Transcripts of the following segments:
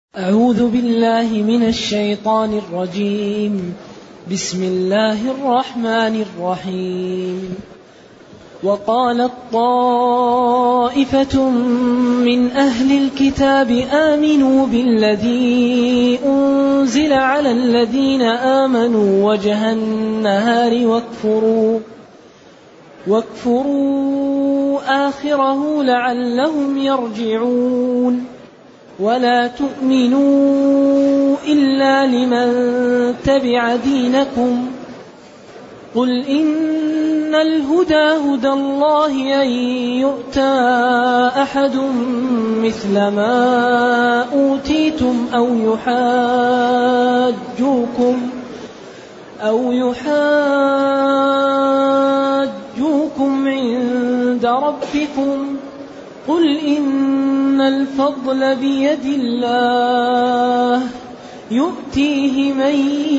أعوذ بالله من الشيطان الرجيم. بسم الله الرحمن الرحيم. وقالت طائفة من أهل الكتاب آمنوا بالذي أنزل على الذين آمنوا وجه النهار واكفروا آخره لعلهم يرجعون. ولا تؤمنوا إلا لمن تبع دينكم. قل إن الهدى هدى الله أن يؤتى أحد مثل ما أوتيتم أو يحاجوكم عند ربكم. قل إن الفضل بيد الله يؤتيه من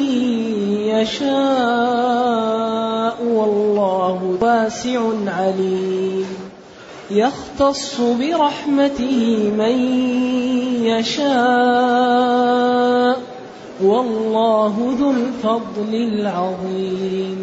يشاء والله واسع عليم. يختص برحمته من يشاء والله ذو الفضل العظيم.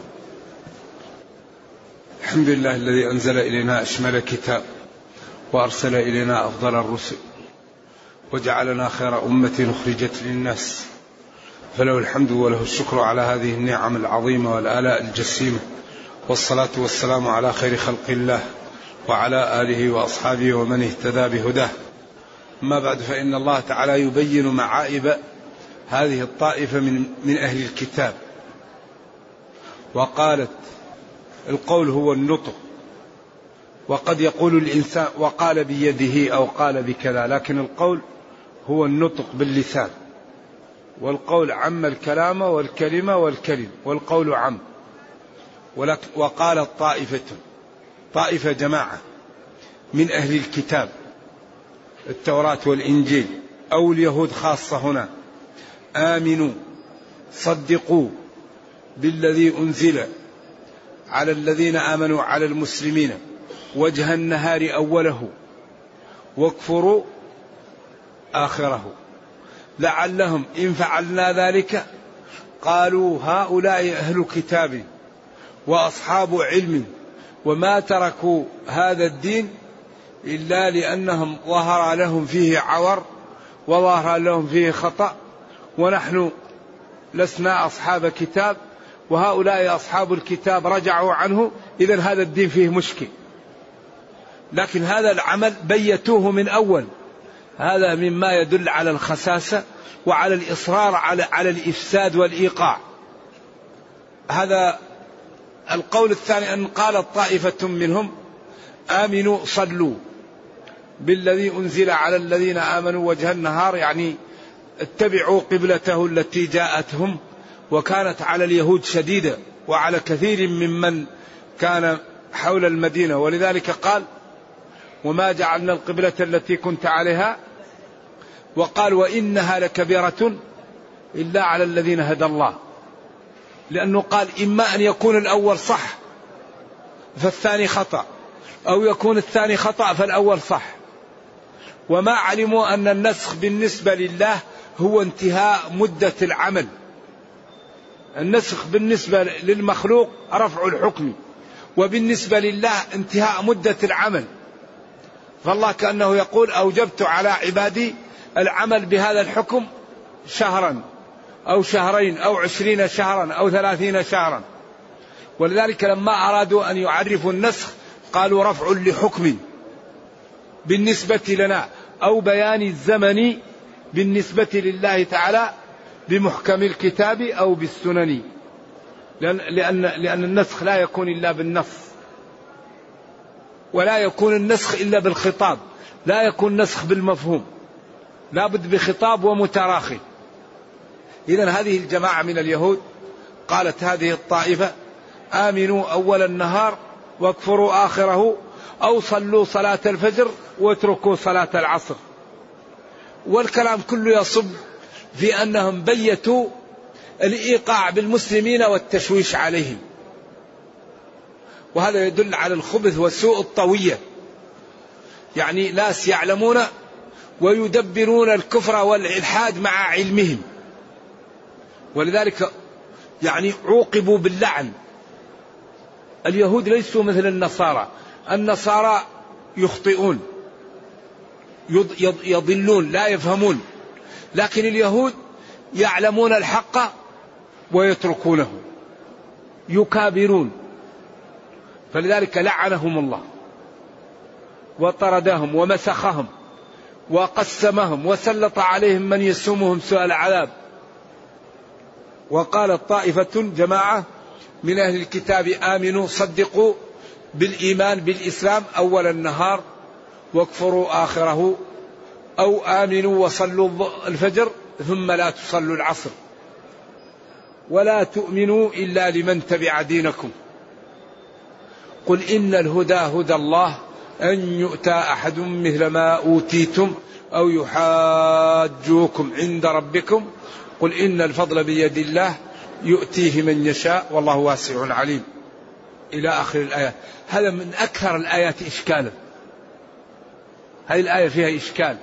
الحمد لله الذي أنزل إلينا أشمل كتاب وأرسل إلينا أفضل الرسل وجعلنا خير أمة أخرجت للناس، فله الحمد وله الشكر على هذه النعم العظيمة والآلاء الجسيمة، والصلاة والسلام على خير خلق الله وعلى آله وأصحابه ومن اهتدى بهداه. أما بعد، فإن الله تعالى يبين معائب هذه الطائفة من أهل الكتاب. وقالت، القول هو النطق، وقد يقول الإنسان وقال بيده أو قال بكذا، لكن القول هو النطق باللسان، والقول عم الكلام والكلمة والكلم، والقول عم. وقال طائفة جماعة من أهل الكتاب التوراة والإنجيل أو اليهود خاصة هنا، آمنوا صدقوا بالذي أنزل على الذين آمنوا على المسلمين وجه النهار أوله واكفروا آخره لعلهم إن فعلنا ذلك قالوا هؤلاء أهل كتاب وأصحاب علم وما تركوا هذا الدين إلا لأنهم ظهر لهم فيه عور وظهر لهم فيه خطأ، ونحن لسنا أصحاب كتاب وهؤلاء أصحاب الكتاب رجعوا عنه، إذن هذا الدين فيه مشكل. لكن هذا العمل بيتوه من أول، هذا مما يدل على الخساسة وعلى الإصرار على الإفساد والإيقاع. هذا القول الثاني، أن قالت طائفة منهم آمنوا صلوا بالذي أنزل على الذين آمنوا وجه النهار، يعني اتبعوا قبلته التي جاءتهم، وكانت على اليهود شديدة وعلى كثير ممن كان حول المدينة، ولذلك قال وما جعلنا القبلة التي كنت عليها، وقال وإنها لكبيرة إلا على الذين هدى الله، لأنه قال إما أن يكون الأول صح فالثاني خطأ، أو يكون الثاني خطأ فالأول صح. وما علموا أن النسخ بالنسبة لله هو انتهاء مدة العمل. النسخ بالنسبة للمخلوق رفع الحكم، وبالنسبة لله انتهاء مدة العمل. فالله كأنه يقول أوجبت على عبادي العمل بهذا الحكم شهرا أو شهرين أو 20 شهرا أو 30 شهرا. ولذلك لما أرادوا أن يعرفوا النسخ قالوا رفع لحكم بالنسبة لنا، أو بيان الزمن بالنسبة لله تعالى بمحكم الكتاب أو بالسنن، لأن النسخ لا يكون إلا بالنص، ولا يكون النسخ إلا بالخطاب، لا يكون نسخ بالمفهوم، لا بد بخطاب ومتراخي. إذن هذه الجماعة من اليهود قالت هذه الطائفة آمنوا أول النهار واكفروا آخره، أو صلوا صلاة الفجر واتركوا صلاة العصر. والكلام كله يصب في أنهم بيتوا الإيقاع بالمسلمين والتشويش عليهم، وهذا يدل على الخبث وسوء الطوية. يعني ناس يعلمون ويدبرون الكفر والإلحاد مع علمهم، ولذلك يعني عوقبوا باللعن. اليهود ليسوا مثل النصارى، النصارى يخطئون يضلون لا يفهمون، لكن اليهود يعلمون الحق ويتركونه، يكابرون، فلذلك لعنهم الله وطردهم ومسخهم وقسمهم وسلط عليهم من يسومهم سوء العذاب. وقال طائفة جماعة من أهل الكتاب آمنوا صدقوا بالإيمان بالإسلام أول النهار واكفروا آخره، أو آمنوا وصلوا الفجر ثم لا تصلوا العصر، ولا تؤمنوا إلا لمن تبع دينكم. قل إن الهدى هدى الله أن يؤتى أحد مثل ما أوتيتم أو يحاجوكم عند ربكم قل إن الفضل بيد الله يؤتيه من يشاء والله واسع عليم، إلى آخر الآية. هذا من أكثر الآيات إشكالا، هذه الآية فيها إشكال.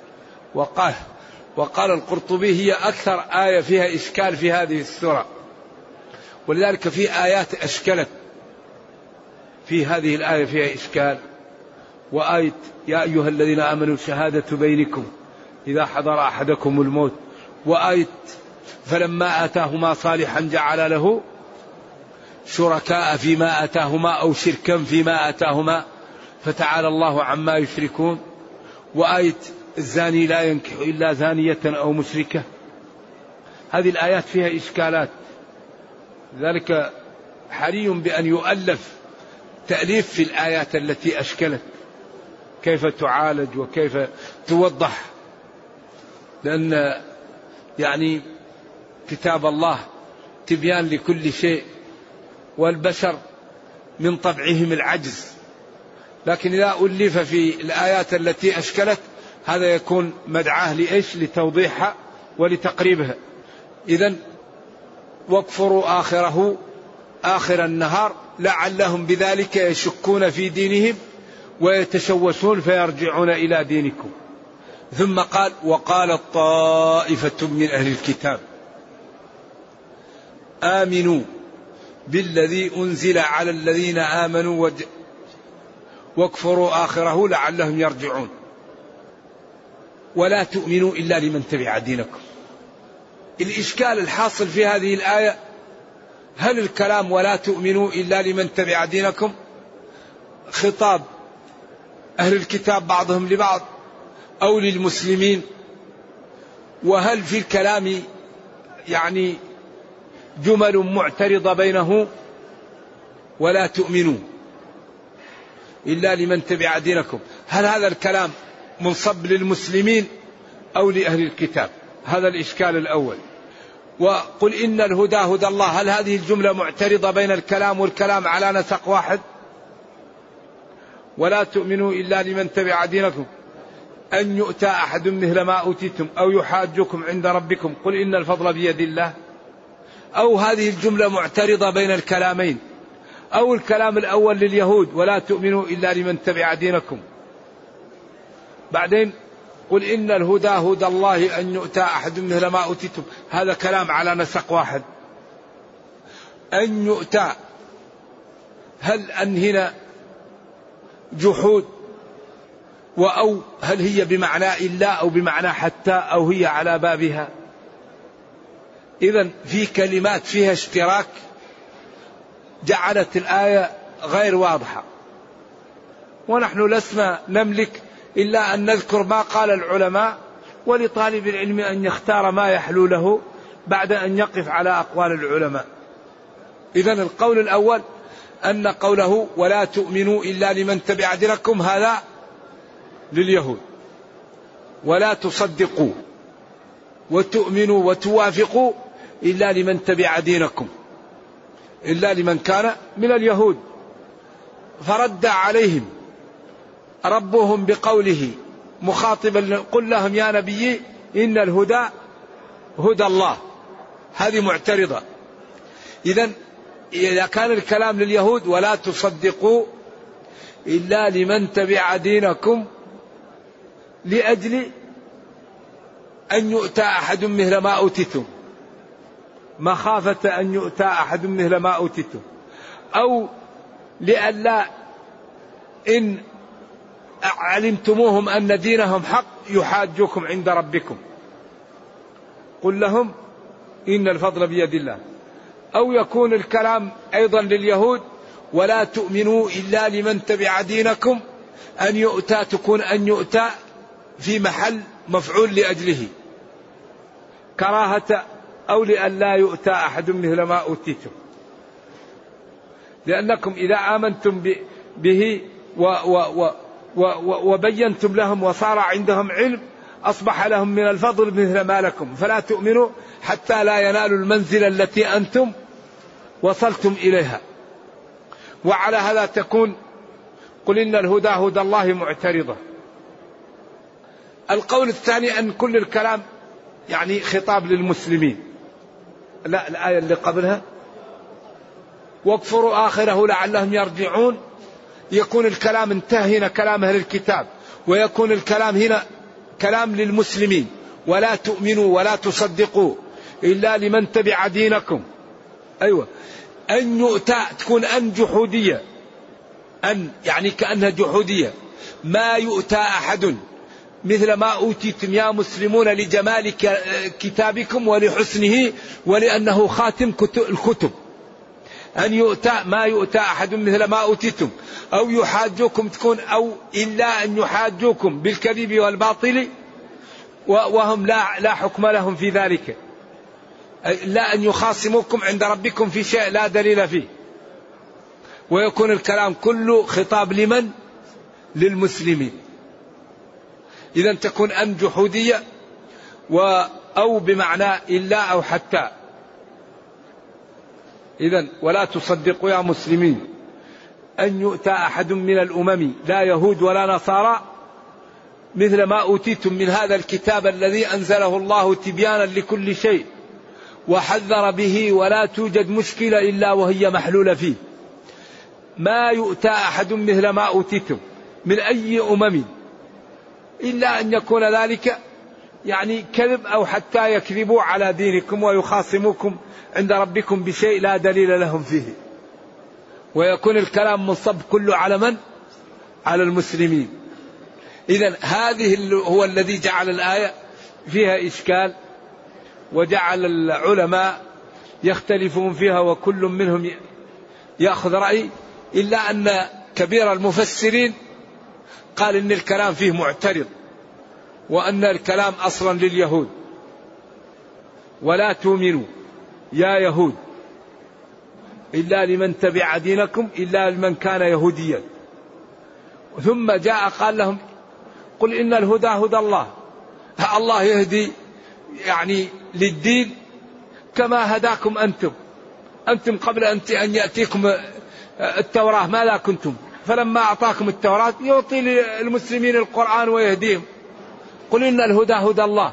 وقال القرطبي هي أكثر آية فيها إشكال في هذه السورة، ولذلك في آيات أشكلت، في هذه الآية فيها إشكال. وآية يا أيها الذين آمنوا شهادة بينكم إذا حضر أحدكم الموت، وآية فلما آتاهما صالحا جعل له شركاء فيما آتاهما أو شركا فيما آتاهما فتعالى الله عما يشركون، وآية الزاني لا ينكح إلا زانية أو مشركة. هذه الآيات فيها إشكالات، لذلك حري بأن يؤلف تأليف في الآيات التي أشكلت، كيف تعالج وكيف توضح، لأن يعني كتاب الله تبيان لكل شيء، والبشر من طبعهم العجز، لكن إذا ألف في الآيات التي أشكلت هذا يكون مدعاة لإيش؟ لتوضيحها ولتقريبها. إذن واكفروا آخره آخر النهار لعلهم بذلك يشكون في دينهم ويتشوشون فيرجعون إلى دينكم. ثم قال وقالت طائفة من أهل الكتاب آمنوا بالذي أنزل على الذين آمنوا واكفروا آخره لعلهم يرجعون ولا تؤمنوا إلا لمن تبع دينكم. الإشكال الحاصل في هذه الآية، هل الكلام ولا تؤمنوا إلا لمن تبع دينكم خطاب أهل الكتاب بعضهم لبعض أو للمسلمين؟ وهل في الكلام يعني جمل معترضة بينه ولا تؤمنوا إلا لمن تبع دينكم؟ هل هذا الكلام منصب للمسلمين أو لأهل الكتاب؟ هذا الإشكال الأول. وقل إن الهدى هدى الله، هل هذه الجملة معترضة بين الكلام والكلام على نسق واحد؟ ولا تؤمنوا إلا لمن تبع دينكم أن يؤتى أحد مثل ما أوتيتم أو يحاجكم عند ربكم قل إن الفضل بيد الله، أو هذه الجملة معترضة بين الكلامين، أو الكلام الأول لليهود ولا تؤمنوا إلا لمن تبع دينكم، بعدين قل إن الهدى هدى الله أن يؤتى أحد مثل ما أوتيتم، هذا كلام على نسق واحد. أن يؤتى، هل أن هنا جحود وأو هل هي بمعنى إلا أو بمعنى حتى أو هي على بابها؟ إذن في كلمات فيها اشتراك جعلت الآية غير واضحة، ونحن لسنا نملك إلا أن نذكر ما قال العلماء، ولطالب العلم أن يختار ما يحلو له بعد أن يقف على أقوال العلماء. إذن القول الأول أن قوله ولا تؤمنوا إلا لمن تبع دينكم هذا لليهود، ولا تصدقوا وتؤمنوا وتوافقوا إلا لمن تبع دينكم، إلا لمن كان من اليهود. فرد عليهم ربهم بقوله مخاطبا قل لهم يا نبي إن الهدى هدى الله، هذه معترضة. إذا كان الكلام لليهود ولا تصدقوا إلا لمن تبع دينكم لأجل أن يؤتى أحد مثل ما أوتيتم، مخافة أن يؤتى أحد مثل ما أوتيتم، أو لئلا إن علمتموهم أن دينهم حق يحاجوكم عند ربكم. قل لهم إن الفضل بيد الله. أو يكون الكلام أيضا لليهود ولا تؤمنوا إلا لمن تبع دينكم، أن يؤتى تكون أن يؤتى في محل مفعول لأجله كراهة، أو لئلا يؤتى أحد مثل ما أوتيتم، لأنكم إذا آمنتم به وبينتم لهم وصار عندهم علم أصبح لهم من الفضل مثل ما لكم، فلا تؤمنوا حتى لا ينالوا المنزلة التي أنتم وصلتم إليها. وعلى هذا تكون قل إن الهدى هدى الله معترضة. القول الثاني أن كل الكلام يعني خطاب للمسلمين. لا، الآية اللي قبلها واكفروا آخره لعلهم يرجعون، يكون الكلام انتهى هنا كلام أهل الكتاب، ويكون الكلام هنا كلام للمسلمين. ولا تؤمنوا ولا تصدقوا إلا لمن تبع دينكم. أيوة، أن يؤتى تكون أن جحودية، أن يعني كأنها جحودية. ما يؤتى أحد مثل ما أوتيتم يا مسلمون لجمال كتابكم ولحسنه ولأنه خاتم الكتب. أن يؤتى ما يؤتى أحد مثل ما أوتيتم، أو يحاجوكم تكون أو إلا أن يحاجوكم بالكذب والباطل وهم لا حكم لهم في ذلك، لا أن يخاصموكم عند ربكم في شيء لا دليل فيه. ويكون الكلام كله خطاب لمن؟ للمسلمين. إذا تكون أن جحودية أو بمعنى إلا أو حتى. إذا ولا تصدقوا يا مسلمين أن يؤتى أحد من الأمم لا يهود ولا نصارى مثل ما أوتيتم من هذا الكتاب الذي أنزله الله تبيانا لكل شيء وحذر به، ولا توجد مشكلة إلا وهي محلولة فيه. ما يؤتى أحد مثل ما أوتيتم من أي أمم، إلا أن يكون ذلك يعني كذب أو حتى يكذبوا على دينكم ويخاصموكم عند ربكم بشيء لا دليل لهم فيه. ويكون الكلام منصب كله على من؟ على المسلمين. إذن هذه هو الذي جعل الآية فيها إشكال، وجعل العلماء يختلفون فيها وكل منهم يأخذ رأي، إلا أن كبير المفسرين قال إن الكلام فيه معترض، وأن الكلام أصلا لليهود. ولا تؤمنوا يا يهود إلا لمن تبع دينكم إلا لمن كان يهوديا. ثم جاء قال لهم قل إن الهدى هدى الله. الله يهدي يعني للدين كما هداكم أنتم قبل أن يأتيكم التوراة ماذا كنتم، فلما أعطاكم التوراة يعطي للمسلمين القرآن ويهديهم. قل إن الهدى هدى الله،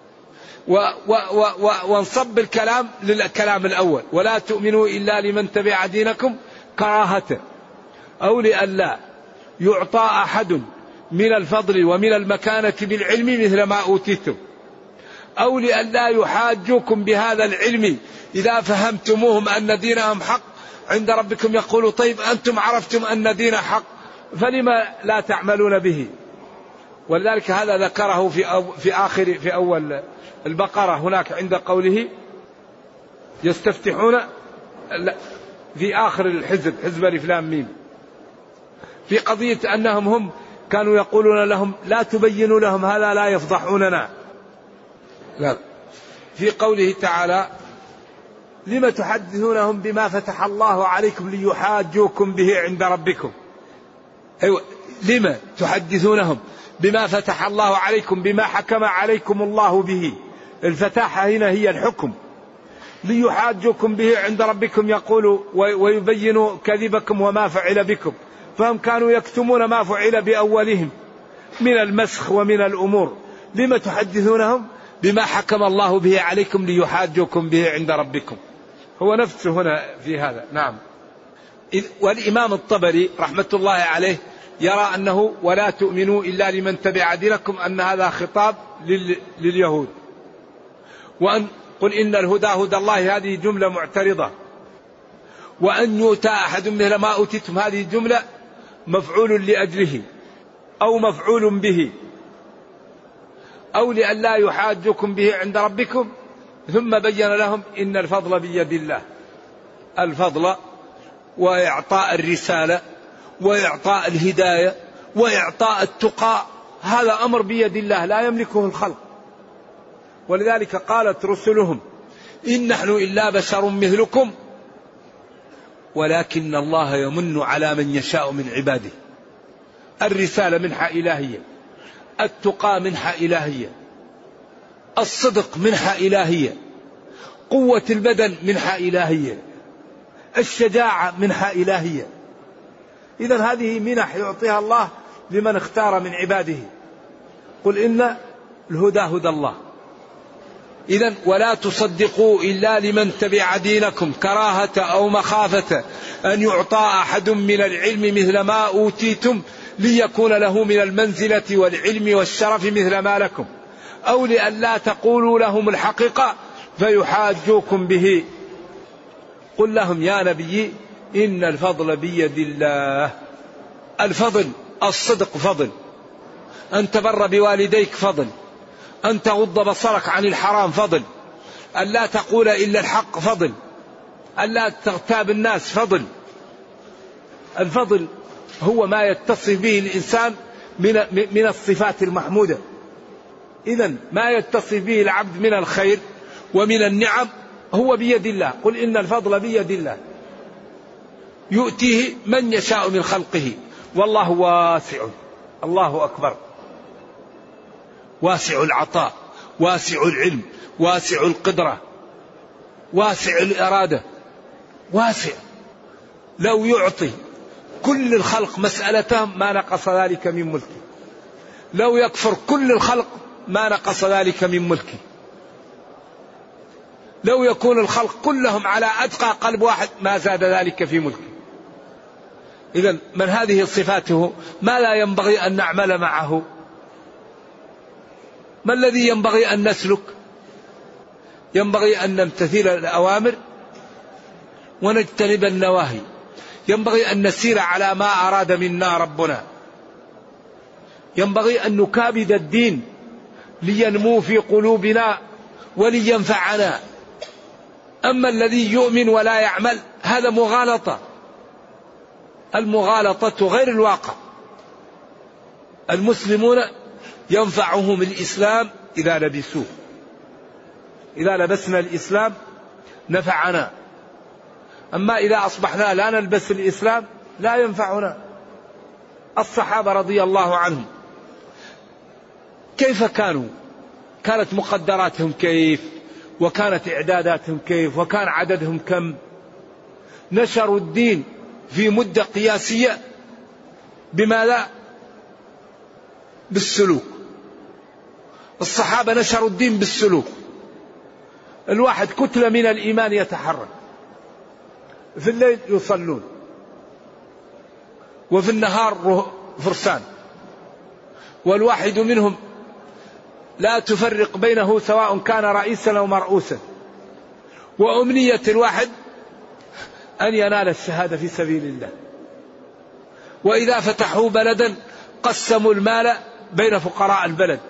وانصب الكلام للكلام الأول ولا تؤمنوا إلا لمن تبع دينكم كراهة، أو لئلا يعطى أحد من الفضل ومن المكانة بالعلم مثل ما أوتيتم، أو لئلا يحاجوكم بهذا العلم إذا فهمتموهم أن دينهم حق عند ربكم. يقولوا طيب أنتم عرفتم أن دين حق فلما لا تعملون به. ولذلك هذا ذكره في أول البقرة هناك عند قوله يستفتحون في آخر الحزب، حزب ألف لام ميم، في قضية أنهم هم كانوا يقولون لهم لا تبينوا لهم هذا لا يفضحوننا. لا. في قوله تعالى لما تحدثونهم بما فتح الله عليكم ليحاجوكم به عند ربكم. أيوة، لما تحدثونهم بما فتح الله عليكم، بما حكم عليكم الله به. الفتاحة هنا هي الحكم. ليحاجوكم به عند ربكم يقولوا ويبينوا كذبكم وما فعل بكم، فهم كانوا يكتمون ما فعل بأولهم من المسخ ومن الأمور. لما تحدثونهم بما حكم الله به عليكم ليحاجوكم به عند ربكم. هو نفسه هنا في هذا. نعم. والإمام الطبري رحمة الله عليه يرى أنه ولا تؤمنوا إلا لمن تبع دينكم أن هذا خطاب لليهود. وأن قل إن الهدى هدى الله هذه جملة معترضة، وأن يؤتى أحد مثل ما أوتيتم هذه جملة مفعول لأجله أو مفعول به أو لئلا يحاجكم به عند ربكم. ثم بين لهم إن الفضل بيد الله. الفضل وإعطاء الرسالة وإعطاء الهداية وإعطاء التقى هذا أمر بيد الله لا يملكه الخلق. ولذلك قالت رسلهم إن نحن إلا بشر مثلكم ولكن الله يمن على من يشاء من عباده. الرسالة منحة إلهية، التقى منحة إلهية، الصدق منحة إلهية، قوة البدن منحة إلهية، الشجاعة منحة إلهية. إذن هذه منح يعطيها الله لمن اختار من عباده. قل إن الهدى هدى الله. إذن ولا تصدقوا إلا لمن تبع دينكم كراهة أو مخافة أن يعطى أحد من العلم مثل ما أوتيتم ليكون له من المنزلة والعلم والشرف مثل ما لكم، أو لئلا تقولوا لهم الحقيقة فيحاجوكم به. قل لهم يا نبي إن الفضل بيد الله. الفضل الصدق فضل، أن تبر بوالديك فضل، أن تغض بصرك عن الحرام فضل، أن لا تقول إلا الحق فضل، أن لا تغتاب الناس فضل. الفضل هو ما يتصف به الإنسان من الصفات المحمودة. إذن ما يتصف به العبد من الخير ومن النعم هو بيد الله. قل إن الفضل بيد الله يؤتيه من يشاء من خلقه والله واسع. الله أكبر. واسع العطاء، واسع العلم، واسع القدرة، واسع الإرادة، واسع. لو يعطي كل الخلق مسألتهم ما نقص ذلك من ملكه، لو يكفر كل الخلق ما نقص ذلك من ملكه، لو يكون الخلق كلهم على أتقى قلب واحد ما زاد ذلك في ملكه. إذن من هذه صفاته ما لا ينبغي أن نعمل معه؟ ما الذي ينبغي أن نسلك؟ ينبغي أن نمتثل الأوامر ونجتنب النواهي، ينبغي أن نسير على ما أراد منا ربنا، ينبغي أن نكابد الدين لينمو في قلوبنا ولينفعنا. أما الذي يؤمن ولا يعمل هذا مغالطة. المغالطة غير الواقع. المسلمون ينفعهم الإسلام إذا لبسوه، إذا لبسنا الإسلام نفعنا. أما إذا أصبحنا لا نلبس الإسلام لا ينفعنا. الصحابة رضي الله عنهم كيف كانوا؟ كانت مقدراتهم كيف؟ وكانت إعداداتهم كيف؟ وكان عددهم كم؟ نشروا الدين في مدة قياسية. بماذا؟ بالسلوك. الصحابة نشروا الدين بالسلوك. الواحد كتلة من الإيمان يتحرك، في الليل يصلون وفي النهار فرسان، والواحد منهم لا تفرق بينه سواء كان رئيسا أو مرؤوسا، وأمنية الواحد أن ينال الشهادة في سبيل الله. وإذا فتحوا بلدا قسموا المال بين فقراء البلد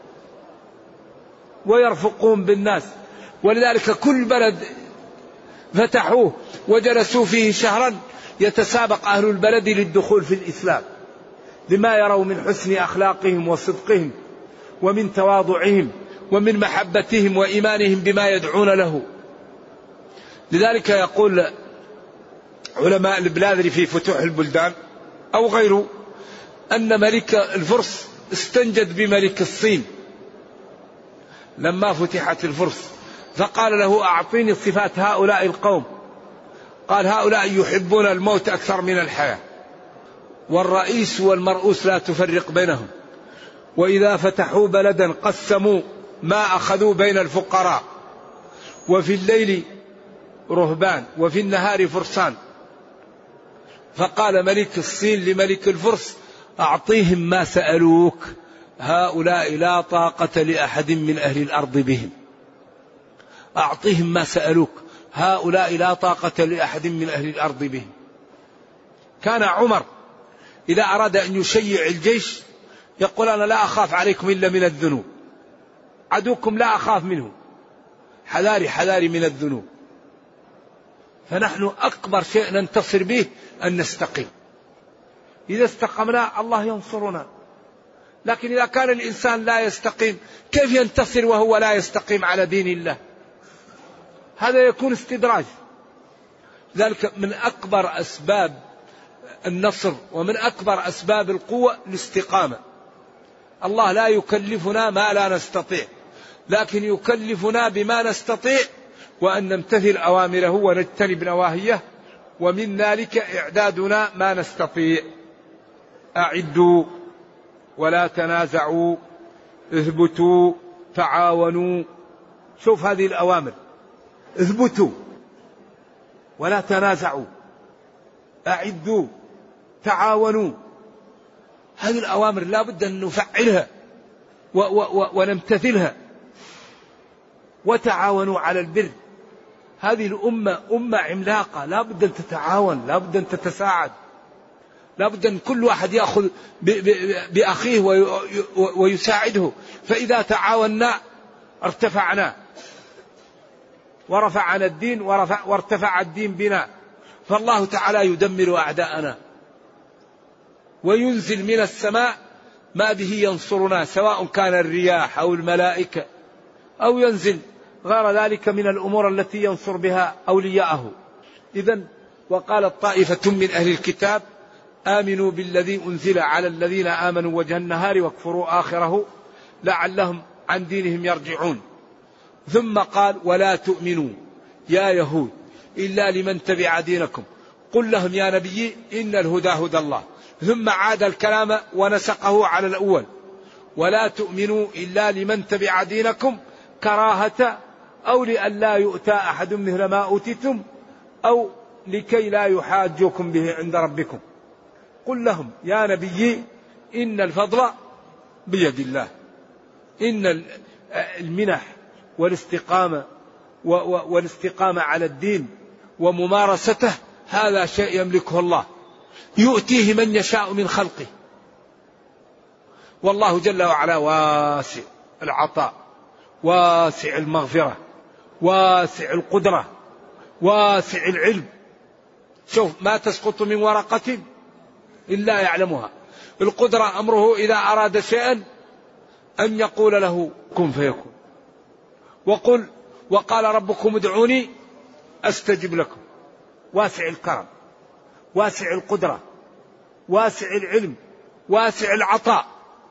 ويرفقون بالناس. ولذلك كل بلد فتحوه وجلسوا فيه شهرا يتسابق أهل البلد للدخول في الإسلام، لما يروا من حسن أخلاقهم وصدقهم ومن تواضعهم ومن محبتهم وإيمانهم بما يدعون له. لذلك يقول علماء البلاذري في فتوح البلدان أو غيره أن ملك الفرس استنجد بملك الصين لما فتحت الفرس، فقال له أعطيني صفات هؤلاء القوم. قال هؤلاء يحبون الموت أكثر من الحياة، والرئيس والمرؤوس لا تفرق بينهم، وإذا فتحوا بلدا قسموا ما أخذوا بين الفقراء، وفي الليل رهبان وفي النهار فرسان. فقال ملك الصين لملك الفرس أعطيهم ما سألوك، هؤلاء لا طاقة لأحد من أهل الأرض بهم. أعطهم ما سألوك، هؤلاء لا طاقة لأحد من أهل الأرض بهم. كان عمر إذا أراد أن يشيع الجيش يقول أنا لا أخاف عليكم إلا من الذنوب، عدوكم لا أخاف منه، حذاري حذاري من الذنوب. فنحن أكبر شيء ننتصر به أن نستقيم. إذا استقمنا الله ينصرنا. لكن إذا كان الإنسان لا يستقيم كيف ينتصر وهو لا يستقيم على دين الله؟ هذا يكون استدراج. ذلك من أكبر أسباب النصر ومن أكبر أسباب القوة الاستقامة. الله لا يكلفنا ما لا نستطيع، لكن يكلفنا بما نستطيع، وأن نمتثل أوامره ونجتنب نواهيه، ومن ذلك إعدادنا ما نستطيع. أعدوا ولا تنازعوا اثبتوا تعاونوا. شوف هذه الأوامر، اثبتوا ولا تنازعوا، أعدوا تعاونوا. هذه الأوامر لا بد أن نفعلها ونمتثلها. وتعاونوا على البر. هذه الأمة أمة عملاقة، لا بد أن تتعاون، لا بد أن تتساعد، لا بد أن كل واحد يأخذ بأخيه ويساعده. فإذا تعاوننا ارتفعنا ورفعنا الدين وارتفع الدين بنا. فالله تعالى يدمر أعداءنا وينزل من السماء ما به ينصرنا، سواء كان الرياح أو الملائكة أو ينزل غير ذلك من الأمور التي ينصر بها أولياءه. إذن وقالت طائفة من أهل الكتاب آمنوا بالذي أنزل على الذين آمنوا وجه النهار واكفروا آخره لعلهم عن دينهم يرجعون. ثم قال ولا تؤمنوا يا يهود إلا لمن تبع دينكم قل لهم يا نبي إن الهدى هدى الله. ثم عاد الكلام ونسقه على الأول، ولا تؤمنوا إلا لمن تبع دينكم كراهة أو لئلا يؤتى أحد مثل ما أوتيتم أو لكي لا يحاجوكم به عند ربكم. قل لهم يا نبي إن الفضل بيد الله. إن المنح والاستقامة على الدين وممارسته هذا شيء يملكه الله، يؤتيه من يشاء من خلقه. والله جل وعلا واسع العطاء، واسع المغفرة، واسع القدرة، واسع العلم. شوف ما تسقط من ورقة إلا يعلمها. القدرة أمره إذا أراد شيئا أن يقول له كن فيكون. وقال ربكم ادعوني أستجب لكم. واسع الكرم، واسع القدرة، واسع العلم، واسع العطاء.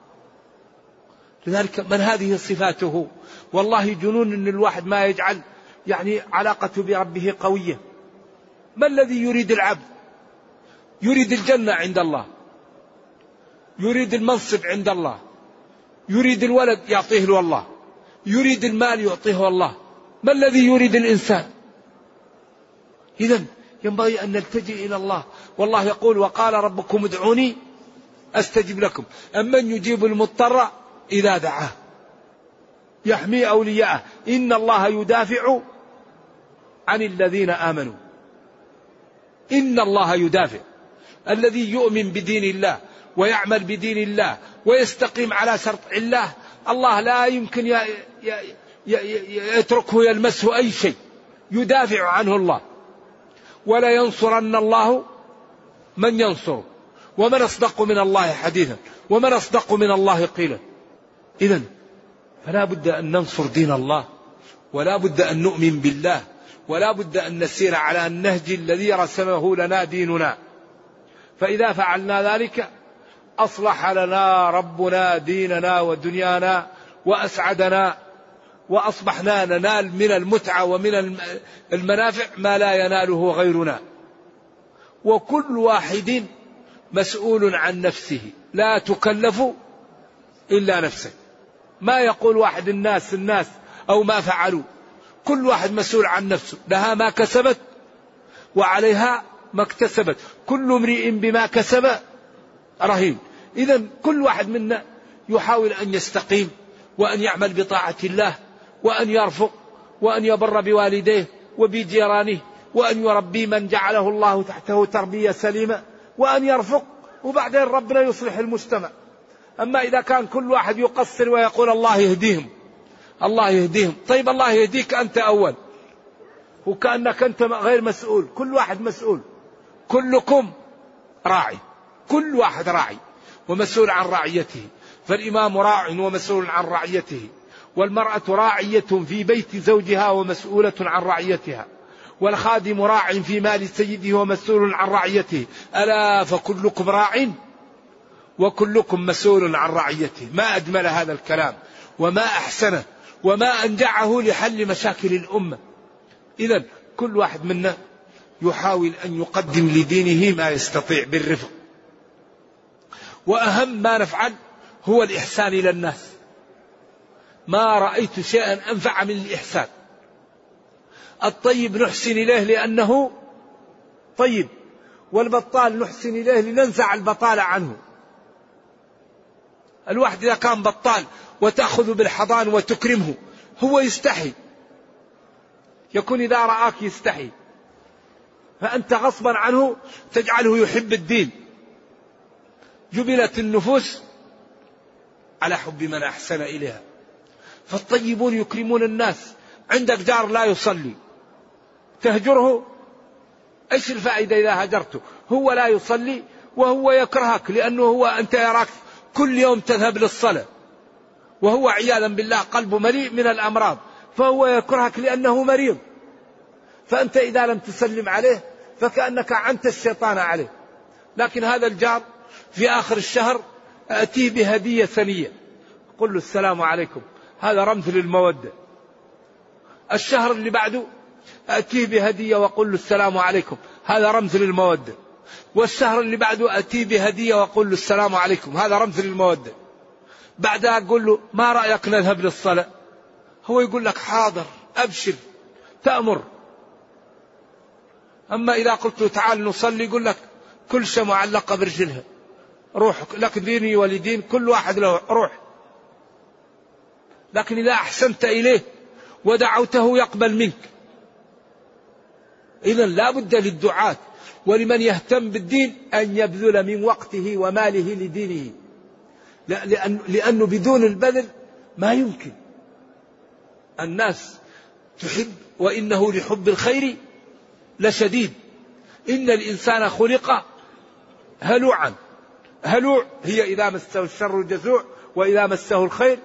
لذلك من هذه صفاته. والله جنون أن الواحد ما يجعل علاقته بربه قوية. ما الذي يريد العبد؟ يريد الجنة عند الله، يريد المنصب عند الله، يريد الولد يعطيه له الله، يريد المال يعطيه الله. ما الذي يريد الإنسان؟ إذن ينبغي أن نلتجئ إلى الله. والله يقول وقال ربكم ادعوني أستجب لكم. أمن يجيب المضطر إذا دعاه يحمي أولياءه إن الله يدافع عن الذين آمنوا. إن الله يدافع. الذي يؤمن بدين الله ويعمل بدين الله ويستقيم على شرط الله، الله لا يمكن يتركه يلمسه أي شيء، يدافع عنه الله. ولا ينصرن الله من ينصر، ومن أصدق من الله حديثا، ومن أصدق من الله قيلا. إذن فلا بد أن ننصر دين الله، ولا بد أن نؤمن بالله، ولا بد أن نسير على النهج الذي رسمه لنا ديننا. فإذا فعلنا ذلك أصلح لنا ربنا ديننا ودنيانا وأسعدنا، وأصبحنا ننال من المتعة ومن المنافع ما لا يناله غيرنا. وكل واحد مسؤول عن نفسه، لا تكلف إلا نفسه. ما يقول واحد الناس أو ما فعلوا. كل واحد مسؤول عن نفسه، لها ما كسبت وعليها ما اكتسبت، كل امرئ بما كسب رهين. إذن كل واحد منا يحاول أن يستقيم وأن يعمل بطاعة الله وأن يرفق وأن يبر بوالديه وبجيرانه، وأن يربي من جعله الله تحته تربية سليمة، وأن يرفق، وبعدين ربنا يصلح المجتمع. أما إذا كان كل واحد يقصر ويقول الله يهديهم الله يهديهم، طيب الله يهديك أنت أول، وكأنك أنت غير مسؤول. كل واحد مسؤول، كلكم راعي، كل واحد راعي ومسؤول عن رعيته. فالإمام راع ومسؤول عن رعيته، والمرأة راعية في بيت زوجها ومسؤولة عن رعيتها، والخادم راع في مال سيده ومسؤول عن رعيته. ألا فكلكم راع وكلكم مسؤول عن رعيته. ما أجمل هذا الكلام وما أحسنه وما أنجعه لحل مشاكل الأمة. إذن كل واحد منا يحاول أن يقدم لدينه ما يستطيع بالرفق. وأهم ما نفعل هو الإحسان إلى الناس. ما رأيت شيئا أنفع من الإحسان. الطيب نحسن إليه لأنه طيب، والبطال نحسن إليه لننزع البطالة عنه. الواحد إذا كان بطال وتأخذ بالحضان وتكرمه هو يستحي، يكون إذا رآك يستحي، فأنت غصبا عنه تجعله يحب الدين. جبلت النفوس على حب من أحسن إليها. فالطيبون يكرمون الناس. عندك جار لا يصلي، تهجره، ايش الفائدة إذا هجرته؟ هو لا يصلي وهو يكرهك، لأنه هو أنت يراك كل يوم تذهب للصلاة، وهو عياذا بالله قلبه مليء من الأمراض، فهو يكرهك لأنه مريض. فأنت إذا لم تسلم عليه فكأنك عنت الشيطان عليه. لكن هذا الجار في آخر الشهر أتيه بهدية ثانية، قل له السلام عليكم، هذا رمز للمودة. الشهر اللي بعده أتيه بهدية وقل له السلام عليكم، هذا رمز للمودة. والشهر اللي بعده أتيه بهدية وقل له السلام عليكم، هذا رمز للمودة. بعدها أقول له ما رأيك نذهب للصلاة؟ هو يقول لك حاضر أبشر تأمر. أما إذا قلت له تعال نصلي يقول لك كل شيء معلقة برجلها، روح لك ديني ولدين، كل واحد له روح. لكن إذا أحسنت إليه ودعوته يقبل منك. إذن لا بد للدعاة ولمن يهتم بالدين أن يبذل من وقته وماله لدينه، لأنه بدون البذل ما يمكن. الناس تحب، وإنه لحب الخير لشديد. إن الإنسان خلق هلوعا. هلوع هي إذا مسه الشر جزوع وإذا مسه الخير.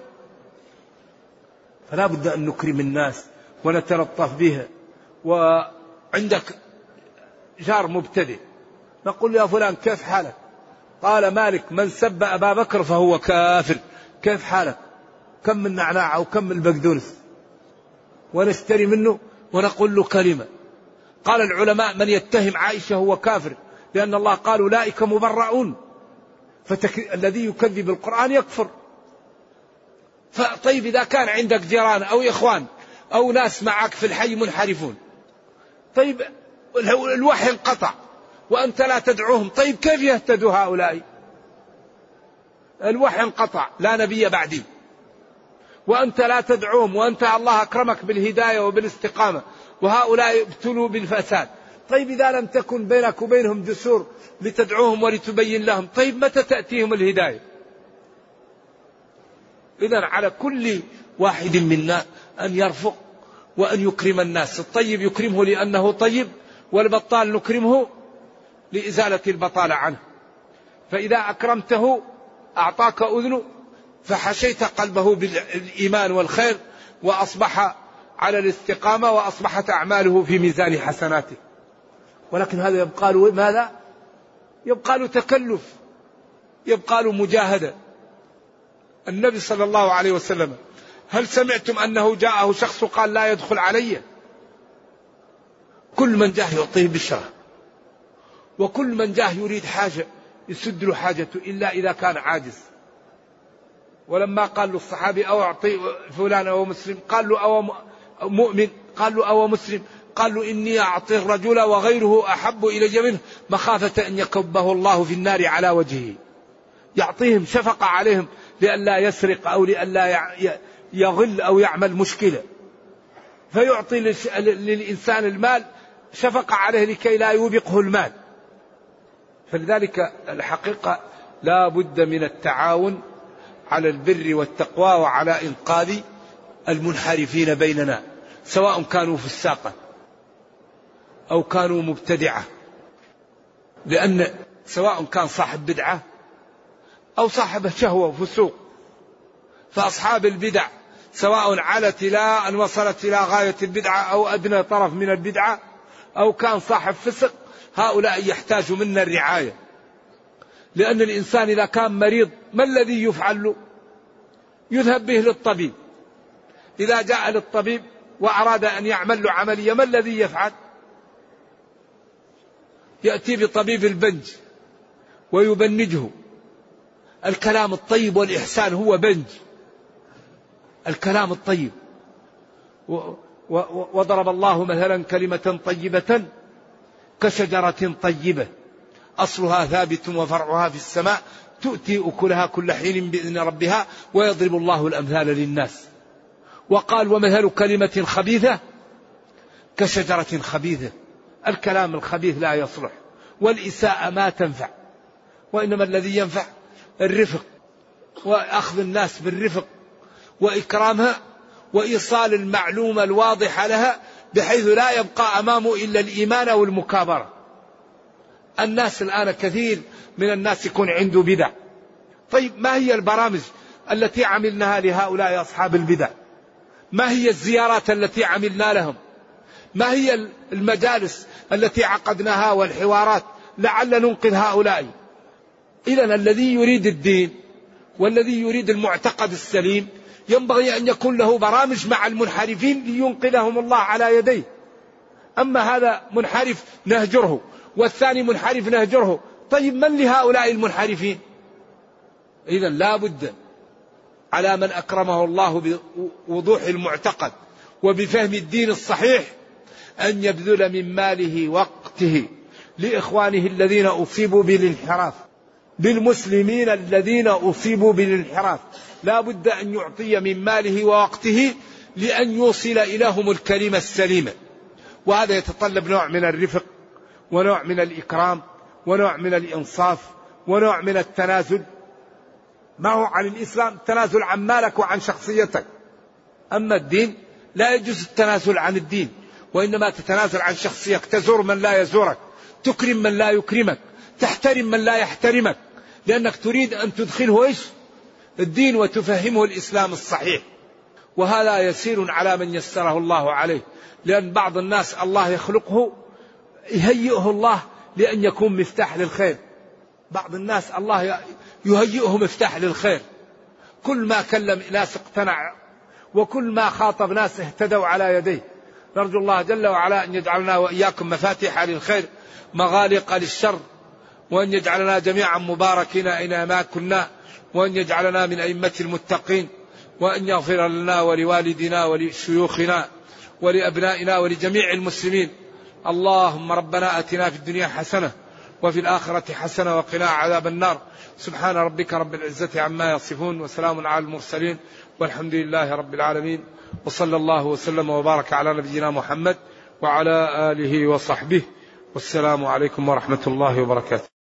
فلا بد أن نكرم الناس ونتلطف بها. وعندك جار مبتدئ نقول يا فلان كيف حالك؟ قال مالك من سب أبا بكر فهو كافر. كيف حالك؟ كم من نعناع أو كم من البقدونس، ونشتري منه ونقول له كلمة. قال العلماء من يتهم عائشة هو كافر، لأن الله قال أولئك مبرؤون، الذي يكذب القرآن يكفر. فطيب إذا كان عندك جيران أو إخوان أو ناس معك في الحي منحرفون، طيب الوحي انقطع وأنت لا تدعوهم، طيب كيف يهتدوا هؤلاء؟ الوحي انقطع، لا نبي بعدي، وأنت لا تدعوهم، وأنت الله أكرمك بالهداية وبالاستقامة، وهؤلاء ابتلوا بالفساد. طيب إذا لم تكن بينك وبينهم جسور لتدعوهم ولتبين لهم، طيب متى تأتيهم الهداية؟ إذن على كل واحد منا أن يرفق وأن يكرم الناس. الطيب يكرمه لأنه طيب، والبطال نكرمه لإزالة البطالة عنه. فإذا أكرمته أعطاك أذنه فحشيت قلبه بالإيمان والخير، وأصبح على الاستقامة، وأصبحت أعماله في ميزان حسناته. ولكن هذا يبقى له ماذا؟ يبقى له تكلف، يبقى له مجاهدة. النبي صلى الله عليه وسلم هل سمعتم أنه جاءه شخص قال لا يدخل علي؟ كل من جاه يعطيه بشرة، وكل من جاه يريد حاجة يسد له حاجته إلا إذا كان عاجز. ولما قال له الصحابي أو أعطي فلان أو مسلم، قال له أو مؤمن، قال له أو مسلم، قال له إني أعطي الرجل وغيره أحب إلي منه مخافة أن يكبه الله في النار على وجهه. يعطيهم شفقة عليهم لئلا يسرق أو لئلا يغل أو يعمل مشكلة. فيعطي للإنسان المال شفقة عليه لكي لا يوبقه المال. فلذلك الحقيقة لا بد من التعاون على البر والتقوى وعلى إنقاذ المنحرفين بيننا، سواء كانوا فساقا أو كانوا مبتدعة، لأن سواء كان صاحب بدعة أو صاحب شهوة وفسوق، فأصحاب البدع سواء علت إلى أن وصلت إلى غاية البدعة أو أدنى طرف من البدعة أو كان صاحب فسق، هؤلاء يحتاج منا الرعاية. لأن الإنسان إذا كان مريض ما الذي يفعل له؟ يذهب به للطبيب. إذا جاء للطبيب وأراد أن يعمل له عملية ما الذي يفعل؟ يأتي بطبيب البنج ويبنجه. الكلام الطيب والإحسان هو بنج، الكلام الطيب. وضرب الله مثلا كلمة طيبة كشجرة طيبة أصلها ثابت وفرعها في السماء تؤتي أكلها كل حين بإذن ربها ويضرب الله الأمثال للناس. وقال ومثل كلمة خبيثة كشجرة خبيثة. الكلام الخبيث لا يصلح، والإساءة ما تنفع، وإنما الذي ينفع الرفق وأخذ الناس بالرفق وإكرامها وإيصال المعلومة الواضحة لها بحيث لا يبقى أمامه إلا الإيمان أو المكابرة. الناس الآن كثير من الناس يكون عنده بدع. طيب ما هي البرامج التي عملناها لهؤلاء أصحاب البدع؟ ما هي الزيارات التي عملنا لهم؟ ما هي المجالس التي عقدناها والحوارات لعل ننقذ هؤلاء؟ إذن الذي يريد الدين والذي يريد المعتقد السليم ينبغي أن يكون له برامج مع المنحرفين لينقذهم الله على يديه. أما هذا منحرف نهجره والثاني منحرف نهجره، طيب من لهؤلاء المنحرفين؟ إذن لا بد على من أكرمه الله بوضوح المعتقد وبفهم الدين الصحيح أن يبذل من ماله وقته لإخوانه الذين أصيبوا بالانحراف، بالمسلمين الذين أصيبوا بالانحراف. لا بد أن يعطي من ماله ووقته لأن يوصل إليهم الكلمة السليمة. وهذا يتطلب نوع من الرفق ونوع من الإكرام ونوع من الإنصاف ونوع من التنازل. ما هو عن الإسلام التنازل عن مالك وعن شخصيتك، أما الدين لا يجوز التنازل عن الدين، وإنما تتنازل عن شخصيتك، تزور من لا يزورك، تكرم من لا يكرمك، تحترم من لا يحترمك، لأنك تريد أن تدخله إيش؟ الدين وتفهمه الإسلام الصحيح. وهذا يسير على من يسره الله عليه، لأن بعض الناس الله يخلقه يهيئه الله لأن يكون مفتاح للخير. بعض الناس الله يهيئه مفتاح للخير، كل ما كلم ناس اقتنع وكل ما خاطب ناس اهتدوا على يديه. نرجو الله جل وعلا أن يجعلنا وإياكم مفاتيح للخير مغالق للشر، وأن يجعلنا جميعا مباركين أينما كنا، وأن يجعلنا من أئمة المتقين، وأن يغفر لنا ولوالدنا ولشيوخنا ولأبنائنا ولجميع المسلمين. اللهم ربنا آتنا في الدنيا حسنة وفي الآخرة حسنة وقنا عذاب النار. سبحان ربك رب العزة عما يصفون وسلام على المرسلين والحمد لله رب العالمين، وصلى الله وسلم وبارك على نبينا محمد وعلى آله وصحبه، والسلام عليكم ورحمة الله وبركاته.